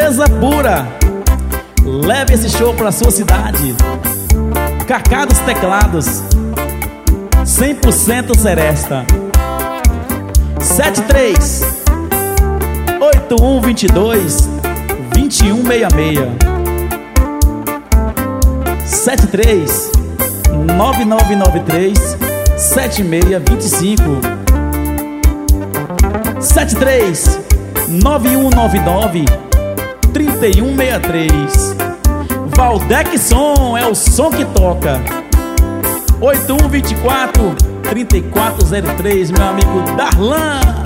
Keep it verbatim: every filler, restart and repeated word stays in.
Beleza pura. Leve esse show pra sua cidade. Cacá dos teclados, cem por cento Seresta. Sete três oito um dois dois dois um seis seis. Sete três nove nove nove três sete seis dois cinco. Sete três nove um nove nove três um seis três. Valdec Som é o som que toca. Oito um dois quatro três quatro zero três, meu amigo Darlan.